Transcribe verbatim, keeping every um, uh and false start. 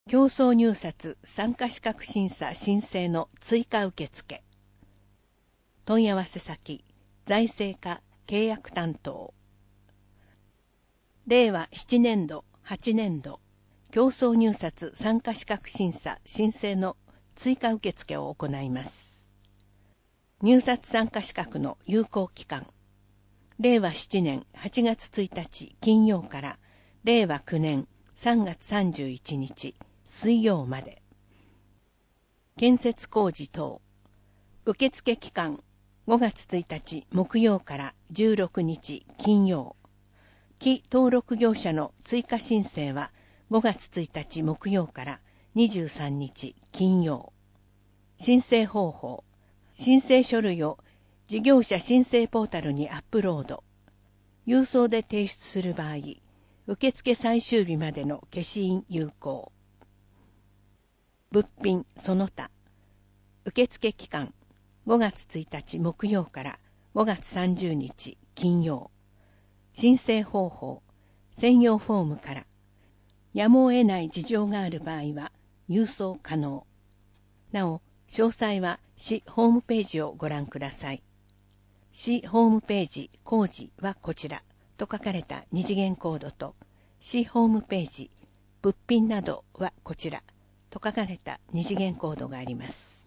競争入札参加資格審査申請の追加受付。問い合わせ先、財政課契約担当。れいわななねんど、はちねんど、競争入札参加資格審査申請の追加受付を行います。入札参加資格の有効期間。れいわななねんはちがつついたち金曜かられいわきゅうねんさんがつさんじゅういちにち水曜まで。建設工事等。受付期間ごがつついたち木曜からじゅうろくにち金曜。非登録業者の追加申請はごがつついたち木曜からにじゅうさんにち金曜。申請方法。申請書類を事業者申請ポータルにアップロード。郵送で提出する場合、受付最終日までの消印有効。物品その他。受付期間ごがつついたち木曜からごがつさんじゅうにち金曜。申請方法。専用フォームから。やむを得ない事情がある場合は郵送可能。なお、詳細は市ホームページをご覧ください。市ホームページ工事はこちらと書かれた二次元コードと、市ホームページ物品などはこちらと書かれた二次元コードがあります。